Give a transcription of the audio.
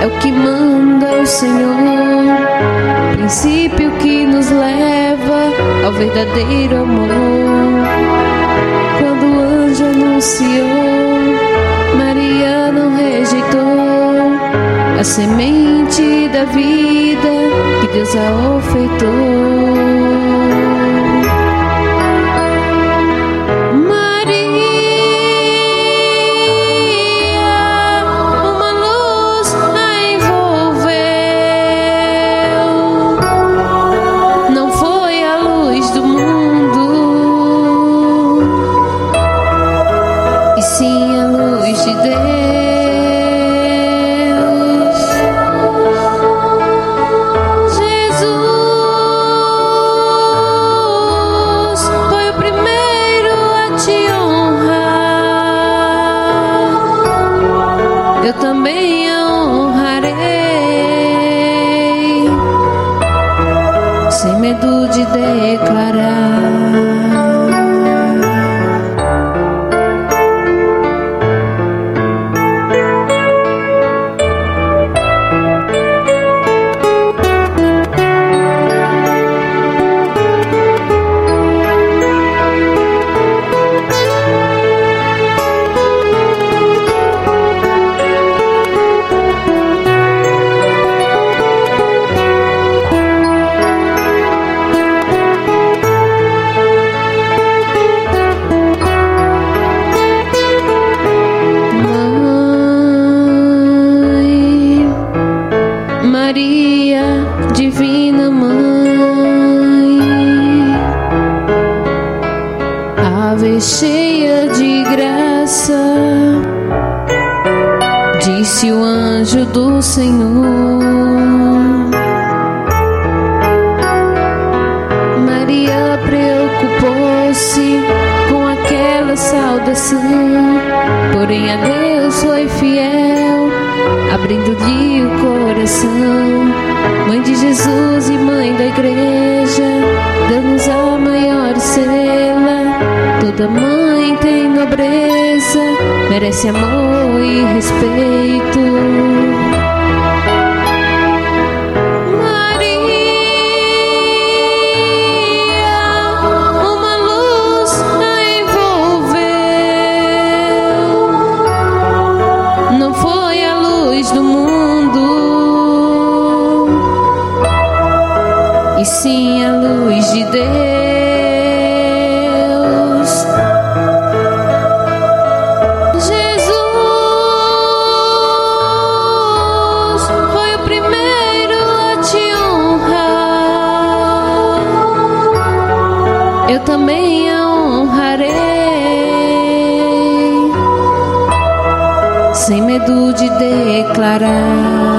é o que manda o Senhor, princípio que nos leva ao verdadeiro amor. Quando o anjo anunciou, Maria não rejeitou a semente da vida que Deus a ofertou. Eu também a honrarei, sem medo de declarar. Maria, divina mãe, ave cheia de graça, disse o anjo do Senhor. Maria preocupou-se com aquela saudação, porém a Deus foi fiel, abrindo-lhe o coração. Mãe de Jesus e mãe da igreja, dá-nos a maior estrela. Toda mãe tem nobreza, merece amor e respeito. E sim a luz de Deus. Jesus foi o primeiro a te honrar, eu também a honrarei, sem medo de declarar.